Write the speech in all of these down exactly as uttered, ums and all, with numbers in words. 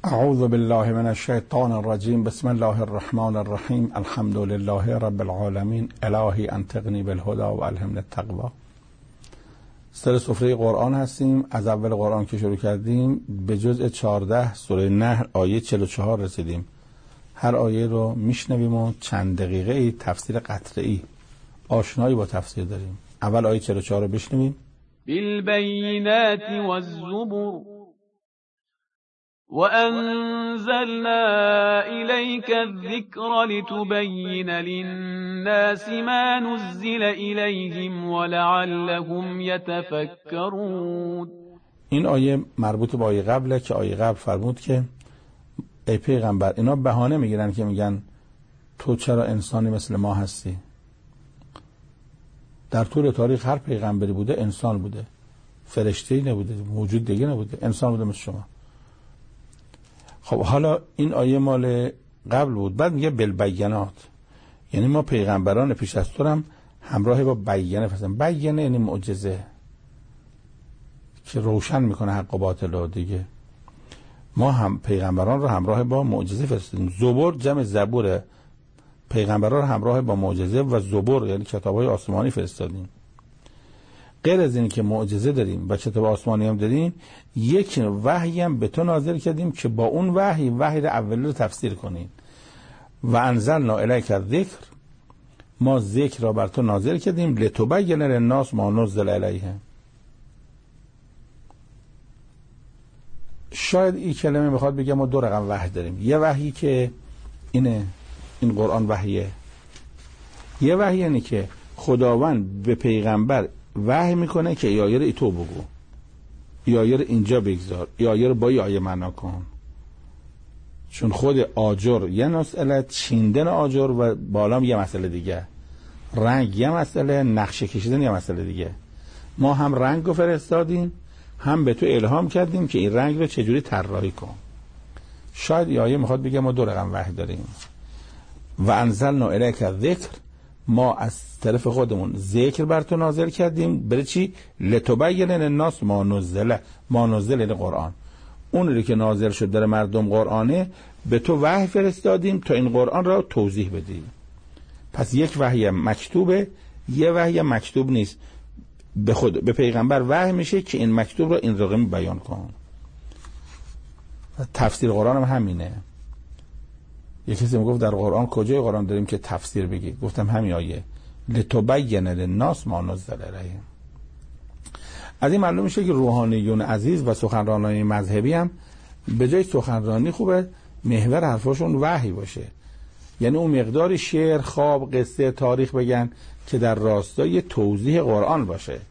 اعوذ بالله من الشیطان الرجیم. بسم الله الرحمن الرحیم. الحمد لله رب العالمین. الهی انطقنی بالهدی و الهمنی التقوی. سر سفره قرآن هستیم. از اول قرآن که شروع کردیم به جزء چهارده سوره نحل آیه چهل و چهار رسیدیم. هر آیه رو میشنویم و چند دقیقه ای تفسیر قطعی آشنایی با تفسیر داریم. اول آیه چهل و چهار رو بشنویم. بالبینات والزبر وأنزلنا إليك الذكر لتبين للناس ما نزل إليهم ولعلهم يتفكرون. این آیه مربوط به آیه قبله که آیه قبل فرمود که ای پیغمبر، اینا بهانه میگیرن که میگن تو چرا انسانی مثل ما هستی؟ در طول تاریخ هر پیغمبری بوده انسان بوده، فرشته‌ای نبوده، موجود دیگه نبوده، انسان بوده مثل شما. خب حالا این آیه مال قبل بود. بعد میگه بالبینات، یعنی ما پیغمبران پیش از تو هم همراه با بیانه فرستادیم. بیانه یعنی معجزه که روشن میکنه حق و باطل رو دیگه. ما هم پیغمبران رو همراه با معجزه فرستادیم. زبور جمع زبوره. پیغمبران رو همراه با معجزه و زبور یعنی کتاب‌های آسمانی فرستادیم. غیر از این که معجزه داریم و کتاب آسمانی هم داریم، یک وحی هم به تو نازل کردیم که با اون وحی وحی اولی رو تفسیر کنین. و انزلنا الیک الذکر، ما ذکر را بر تو نازل کردیم لتبین للناس ما نزل الیهم. شاید این کلمه میخواد بگه ما دو رقم وحی داریم. یه وحی که اینه، این قرآن وحیه. یه وحی یعنی که خداوند به پیغمبر وحی میکنه که ای آیه رو ای تو بگو، ای آیه رو اینجا بگذار، ای آیه رو با ای آیه معنا کن. چون خود آجر یه مسئله، چیندن آجر و بالام یه مسئله دیگه، رنگ یه مسئله، نقشه کشیدن یه مسئله دیگه. ما هم رنگ رو فرستادیم، هم به تو الهام کردیم که این رنگ رو چجوری طراحی کن. شاید ای آیه میخواد بگه ما دو رقم وحی داریم. و انزلنا الیک الذکر، ما از طرف خودمون ذکر بر تو نازل کردیم. برای چی؟ لتبین للناس ما نزل، ما نزل این قرآن، اون رو که نازل شد در مردم قرآنه به تو وحی فرستادیم تا این قرآن را توضیح بدی. پس یک وحی مکتوبه، یه وحی مکتوب نیست. به خود به پیغمبر وحی میشه که این مکتوب را این رقمی بیان کن. تفسیر قرآن هم همینه. یک کسی میگفت در قرآن کجای قرآن داریم که تفسیر بگی؟ گفتم همین آیه لتبین للناس ما نزل الیهم. از این معلوم میشه که روحانیون عزیز و سخنرانان مذهبی هم به جای سخنرانی خوبه محور حرفاشون وحی باشه. یعنی اون مقداری شعر، خواب، قصه، تاریخ بگن که در راستای توضیح قرآن باشه.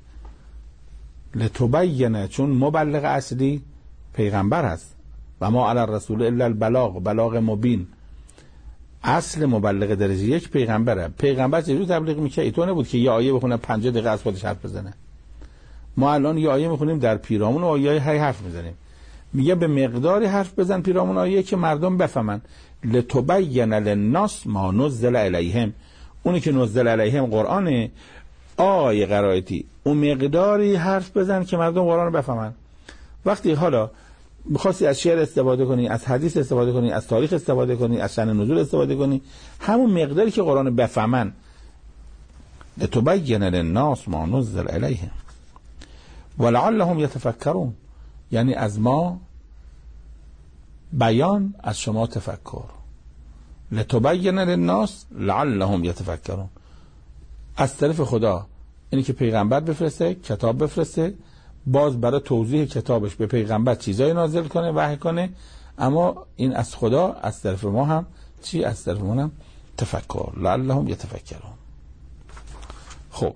لتبین، چون مبلغ اصلی پیغمبر هست و ما علی الرسول الا البلاغ، بلاغ مبین. اصل مبلغ درجه یک پیغمبره. پیغمبر چجوری تبلیغ میکنه؟ ایتو نبود که یه آیه بخونه پنجاه دقیقه از خودش حرف بزنه. ما الان یه آیه میخونیم در پیرامون آیه های حرف میزنیم. میگه به مقداری حرف بزن پیرامون آیه که مردم بفهمن. لتبین للناس ما نزل الیهم، اونی که نزل الیهم قرآنه. آیه قرائتی اون مقداری حرف بزن که مردم قرآن رو بفهمن. وقتی حالا می‌خواستی از شعر استفاده کنی، از حدیث استفاده کنی، از تاریخ استفاده کنی، از شأن نزول استفاده کنی، همون مقداری که قرآن بفهمن. لتبین للناس ما نزل الیهم ولعلهم یتفکرون، یعنی از ما بیان، از شما تفکر. لتبین للناس لعلهم یتفکرون، از طرف خدا اینی که پیغمبر بفرسته، کتاب بفرسته، باز برای توضیح کتابش به پیغمبر چیزای نازل کنه، وحی کنه. اما این از خدا، از طرف ما هم چی؟ از طرف ما هم تفکر. لعلهم یتفکرون. خب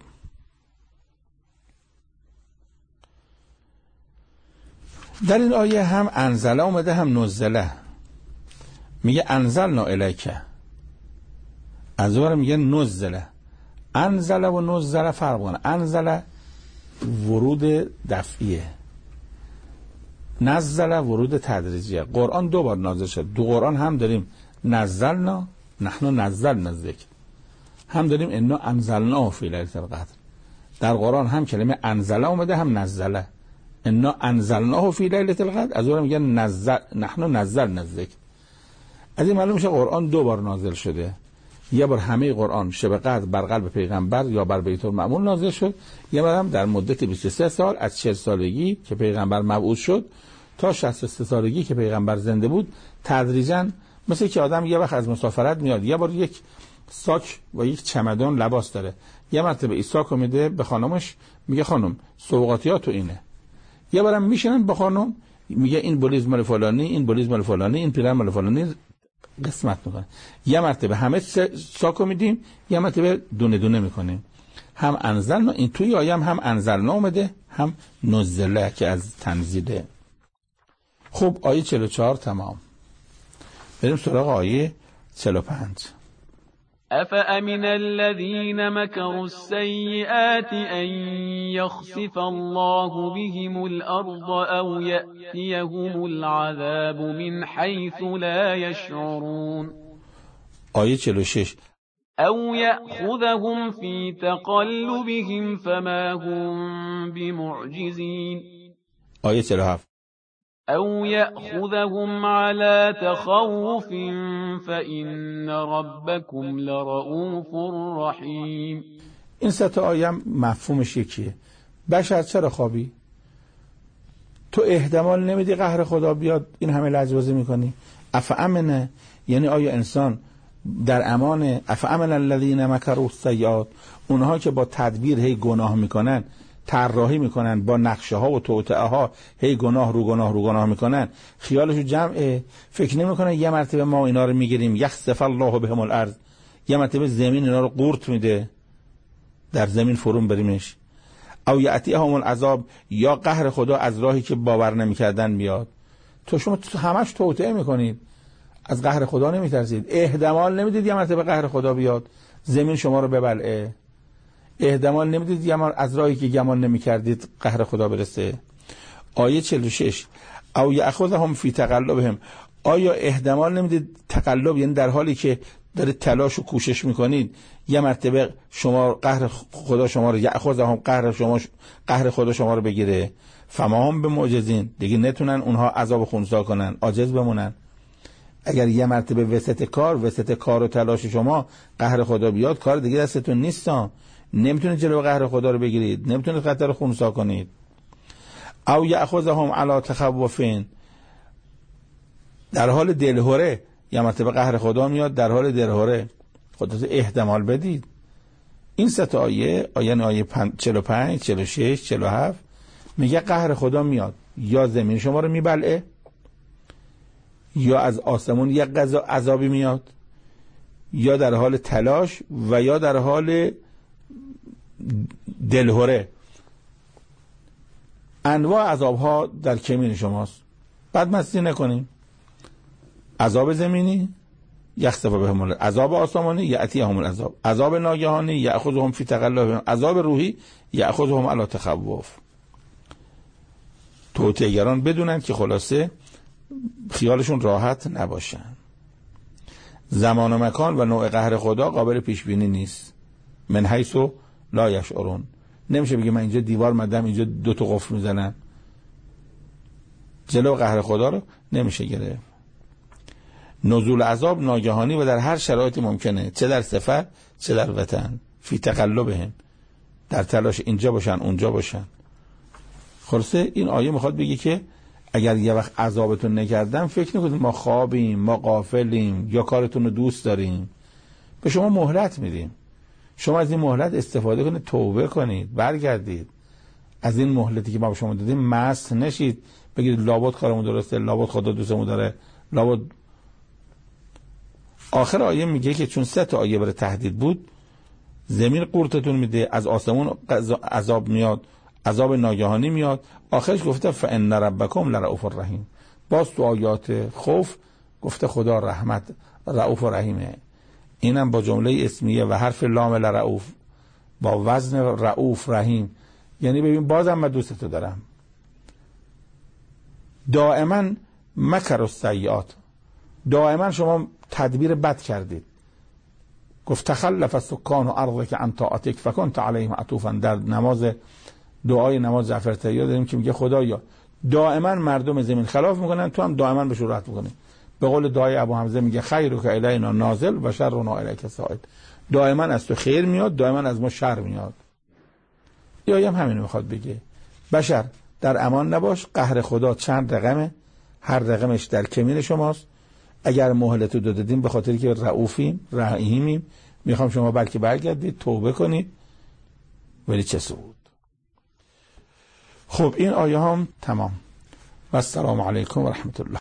در این آیه هم انزله اومده هم نزله. میگه انزلنا الیک، از اون میگه نزله. انزله و نزله فرق کنه. انزله ورود دفعیه، نزله ورود تدریجیه. قرآن دو بار نازل شد. دو قرآن هم داریم نزلنا، نحن نزلنا الذکر، هم داریم انا انزلناه فی لیلة القدر. در قرآن هم کلمه انزله اومده هم نزله. انا انزلناه فی لیلة القدر، از اون میگن نزل نحن نزلنا الذکر. از این معلوم میشه قرآن دو بار نازل شده، یه بار همه قرآن شب قدر بر قلب پیغمبر یا بر بیت المعمور نازل شد، یه بار هم در مدت بیست و سه سال از چهل سالگی که پیغمبر مبعوث شد تا شصت و سه سالگی که پیغمبر زنده بود تدریجاً، مثل که آدم یه وقت از مسافرت میاد یه بار یک ساک و یک چمدان لباس داره، یه مرتبه این ساکو میده به خانمش میگه خانم سوغاتیاتو اینه، یه بارم میشنن با خانم میگه این بلیز مال فلانی، این بلیز مال فلانی، این پیرن مال فلانی، قسمت میکنه. یه مرتبه همه ساکو میدیم، یه مرتبه دونه دونه میکنیم. هم انزلنا، این توی آیه هم انزلنا اومده، هم نزله که از تنزیله. خب آیه چهل و چهار تمام. بریم سراغ آیه چهل و پنج. أفأمن الذين مكروا السيئات أن يخسف الله بهم الأرض أو يأتيهم العذاب من حيث لا يشعرون. آیه چهل و شش. أو يأخذهم في تقلبهم فما هم بمعجزين. آیه چهل و هفت. أو يأخذهم على تخوف فإن ربكم لرؤوف رحيم. این سه تا آیه مفهومش یکیه. بشر چرا خوابی؟ تو احتمال نمیدی قهر خدا بیاد این همه لجبازی میکنی؟ افامنه یعنی آیا انسان در امان؟ افامن الذین مکروا السیئات، اونها که با تدبیر هی گناه میکنن، طراحی میکنن، با نقشه ها و توطئه ها هی گناه رو گناه رو گناه میکنن، خیالشو جمعه، فکر نمیکنن یه مرتبه ما اینا رو میگیریم یخسف الله بهم الارض، یه مرتبه زمین اینا رو قورت میده در زمین فرون بریمش. او یأتیهم العذاب، یا قهر خدا از راهی که باور نمیکردن میاد. تو شما همش توطئه میکنید، از قهر خدا نمیترسید، احتمال نمیدید یه مرتبه قهر خدا بیاد زمین شما رو ببلعه، احتمال نمیدید یه مار از راهی که گمان نمیکردید قهر خدا برسه. آیه چهل و شش. او یأخذهم فی تقلبهم، آیا احتمال نمیدید تقلب یعنی در حالی که دارید تلاش و کوشش میکنید یه مرتبه شما قهر خدا شما رو یأخذهم، قهر شما قهر خدا شما رو بگیره، فما هم بمعجزین، دیگه نتونن اونها عذاب خونسا کنن، عاجز بمونن. اگر یه مرتبه وسط کار وسط کار و تلاش شما قهر خدا بیاد، کار دیگه دستتون نیست، نمیتونید جلو قهر خدا رو بگیرید، نمیتونید خطر خونسا کنید. او یأخذهم علی تخوفین، در حال دلهره یه مرتبه قهر خدا میاد در حال دلهره، خودت احتمال بدید. این سه تا آیه، آیه آیه چهل و پنج، چهل و شش، چهل و هفت میگه قهر خدا میاد، یا زمین شما رو میبلعه، یا از آسمون یک عذابی میاد، یا در حال تلاش و یا در حال دلهره. انواع عذاب ها در کمین شماست، بدمستی نکنیم. عذاب زمینی یخسف بهم الارض، عذاب آسمانی یأتیهم العذاب، عذاب ناگهانی یأخذهم فی تقلبهم، عذاب روحی یأخذهم علی تخوف. توطئه‌گران بدونن که خلاصه خیالشون راحت نباشن. زمان و مکان و نوع قهر خدا قابل پیش بینی نیست. من حیث لا یشعرون، نمیشه بگه من اینجا دیوار مدم اینجا دو تا قفل میزنن، جلو قهر خدا رو نمیشه گرفت. نزول عذاب ناگهانی و در هر شرایطی ممکنه، چه در سفر چه در وطن، فی تقلبهم، در تلاش اینجا باشن اونجا باشن. خلاصه این آیه میخواد بگه که اگر یه وقت عذابتون نکردم فکر نکنید ما خوابیم، ما غافلیم، یا کارتون رو دوست داریم. به شما مهلت میدیم، شما از این مهلت استفاده کنید، توبه کنید، برگردید. از این مهلتی که ما به شما دادیم مست نشید، بگید لابد کارمون درسته، لابد خدا دوستمون داره، لابد. آخر آیه میگه که چون سه تا آیه برای تهدید بود، زمین قورتتون میده، از آسمون عذاب میاد، عذاب ناگهانی میاد. آخرش گفته فان ربکم لرؤوف رحیم. باز تو آیات خوف گفته خدا رحمت رؤوف رحیمه. اینم با جمله اسمیه و حرف لام لرؤوف با وزن رؤوف رحیم، یعنی ببین بازم من دوستتو دارم. دائما مکر السیئات، دائما شما تدبیر بد کردید. گفت تخلف السکان ارضک عن طاعتک فکنت علیهم عطوفا، در نماز دعای نماز جعفر تحیه داریم که میگه خدایا دائما مردم زمین خلاف میکنن، تو هم دائما به شورت میکنی. به قول دعای ابو حمزه میگه خیرک الینا نازل و شرنا الیک صاعد، دائما از تو خیر میاد، دائما از ما شر میاد. یا هم همین میخواد بگه بشر در امان نباش، قهر خدا چند رقمه، هر رقمش در کمین شماست. اگر مهلت رو دادیم به خاطر که رؤوفیم رحیمیم، میخوام شما بلکه برگردید توبه کنید، ولی چه سود. خب این آیه هم تمام و السلام علیکم و رحمت الله.